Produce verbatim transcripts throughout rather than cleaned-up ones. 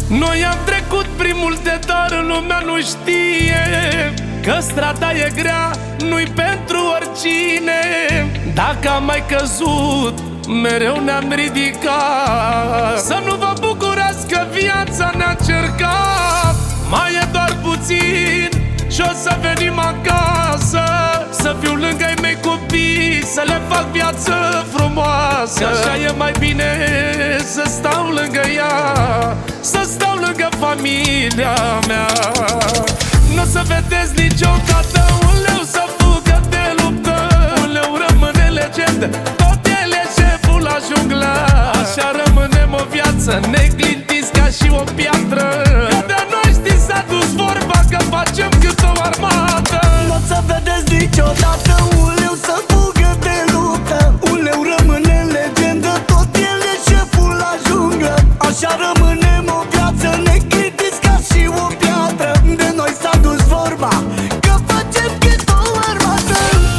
Noi am trecut prin multe, dar lumea nu știe că strada e grea, nu-i pentru oricine. Dacă am mai căzut, mereu ne-am ridicat. Să nu vă bucurați că viața ne-a cercat. Mai e doar puțin și o să venim acasă, să fiu lângă-i mei copii, să le fac viață frumoasă. Și așa e mai bine să stau lângă ea, să stau lângă familia mea. Nu o să vedeți niciodată un leu să fugă de luptă. Un leu rămâne legendă, tot el e șeful la junglă. Așa rămânem o viață, neclintiți ca și o piatră. Că de noi știți s-a dus vorba că facem cât o armată. Nu o să vedeți niciodată un leu să fugă de luptă. Un leu rămâne legendă, tot el e șeful la junglă. Așa rămânem o viață, neclintiți ca și o piatră. De noi s-a dus vorba că facem cât o armată.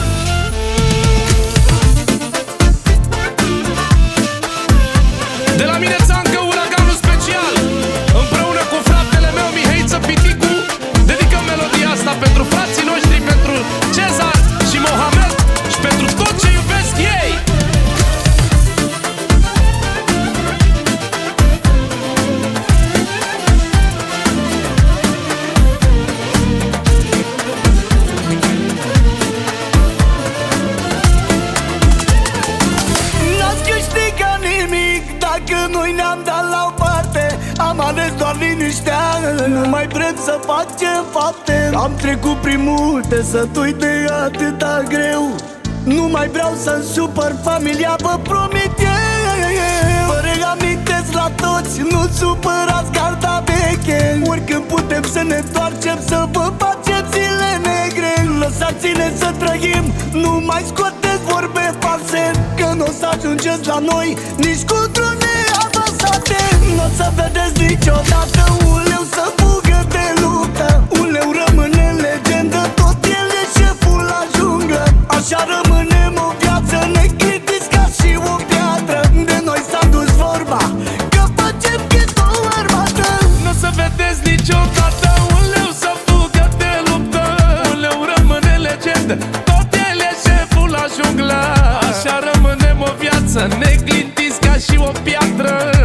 De la mine țancă uraganul special, împreună cu fratele meu Mihăiță Piticu. Dedicăm melodia asta pentru frații noștri, pentru Cezar și Mohamed și pentru tot ce iubesc ei. N-ați câștigat nimic dacă noi ne-am dat la o parte. Am ales doar liniștea, nu mai vrem să facem fapte. Am trecut prin multe sătui de atâta greu. Nu mai vreau să-mi supăr familia, vă promit eu. Vă reamintesc la toți, nu supărați garda veche. Oricând putem să ne întoarcem, să vă facem zile negre. Lăsați-ne să trăim, nu mai scoteți vorbe false, că nu o să ajungeți la noi nici cu drone avansate. Nu o să vedeți niciodată un leu să fugă de luptă. Un leu rămâne legendă, tot el e șeful la junglă. Așa rămânem o viață, neclintiți ca și o piatră. De noi s-a dus vorba că facem cât o armată. Nu o să vedeți niciodată un leu să fugă de luptă. Un leu rămâne legendă, tot el e șeful la junglă. Așa rămânem o viață, neclintiți ca și o piatră.